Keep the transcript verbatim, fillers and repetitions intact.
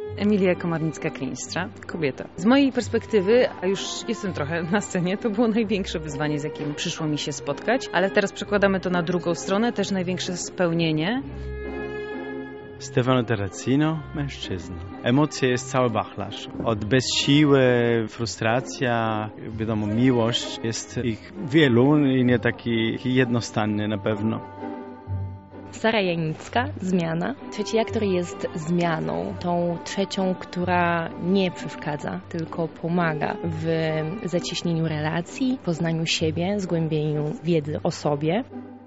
Emilia Komarnicka-Kliństra, kobieta. Z mojej perspektywy, a już jestem trochę na scenie, to było największe wyzwanie, z jakim przyszło mi się spotkać, ale teraz przekładamy to na drugą stronę, też największe spełnienie. Stefano Terracino, mężczyzna. Emocje jest cały wachlarz. Od bez siły, frustracja, wiadomo, miłość. Jest ich wielu i nie taki jednostanny na pewno. Sara Janicka, zmiana. Trzeci aktor jest zmianą. Tą trzecią, która nie przeszkadza, tylko pomaga w zacieśnieniu relacji, poznaniu siebie, zgłębieniu wiedzy o sobie.